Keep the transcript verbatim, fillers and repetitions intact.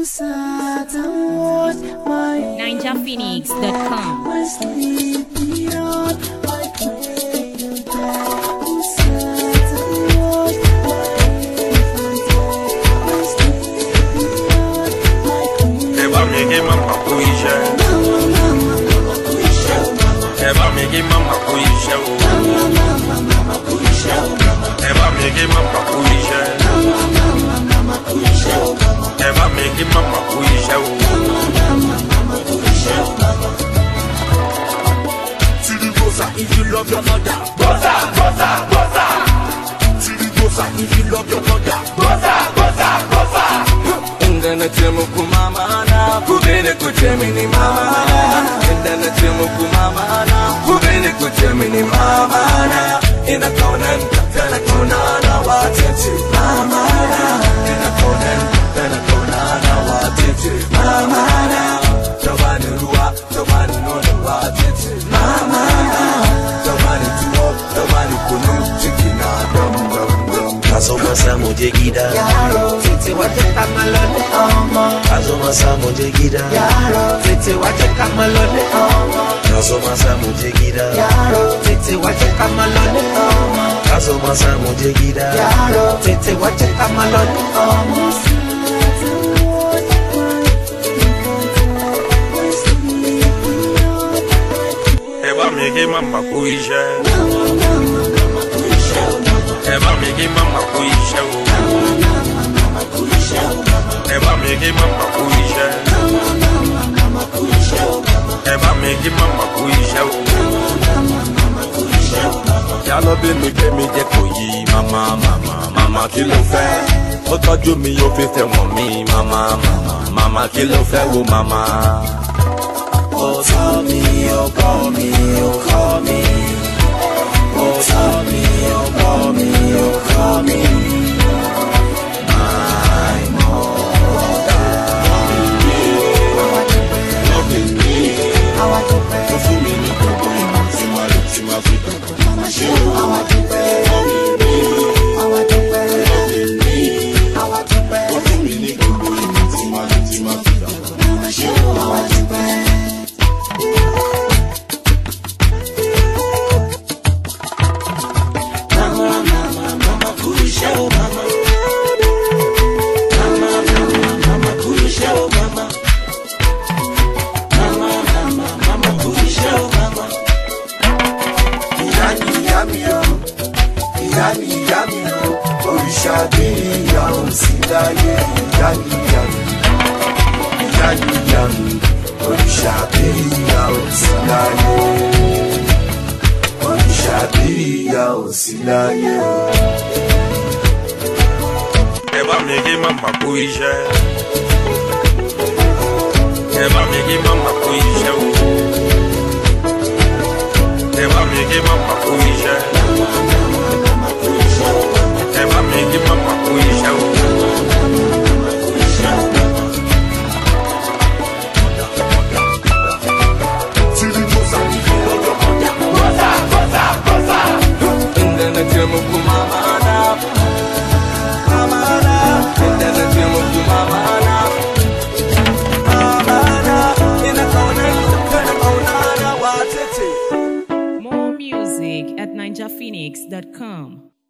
Ninja Phoenix dot com. Eva me give mama kuisha. Eva me give mama kuisha. Eva me give mama kuisha. Eva me give mama kuisha. Bossa, if you love your mother, bossa, bossa, bossa. Siri bossa, if you love your mother, bossa, bossa, bossa. Indana temu kumama na, kubene kuchemi ni mama na. Indana temu kumama na, kubene kuchemi ni mama na. Ina konan, tana konana watete mama na. Ina konan, tana konana watete mama na. Tawani ruwa, tawani nona watete mama na. Tawani tuwo, tawani kunu, chikina dum dum dum. Kaso masa moje gida Yaro, tete waje kamalone omo. Kaso masa moje gida Yaro, tete waje kamalone omo. Kaso masa moje gida Yaro, tete waje kamalone omo. Kaso masa moje gida Yaro, tete waje kamalone omo. Eva me give mama kuisha. Eva me give mama kuisha. Eva me give mama kuisha. Eva me give mama kuisha. Yalo be mi ke mi je koyi mama mama mama kí ló fẹ́. Ó tọ́jú mi ó fi fẹ́ wọ̀n mi mama mama mama kí ló fẹ́ wo mama. Oh, tell me, oh, call me, oh, call me. Oh, tell me, oh, call me, oh, call me. My mother. Loving me. How I do pay. So for me, no problem. See my lips, see my feet. Mama, show how I do pay. Loving me. How I do pay. Loving me. How I do pay. So for me, no problem. See my lips, see my feet. Mama, show how I do pay. Eva me give mama kuisha. Eva me give mama kuisha. Eva me give mama kuisha. Eva me give mama kuisha. Siri bossa, if you love your mother, bossa, bossa, bossa. Indana temu kumama na, mama na. Indana temu kumama na, mama na. Ina kona, kana kona na watete. More music at ninja phoenix dot com.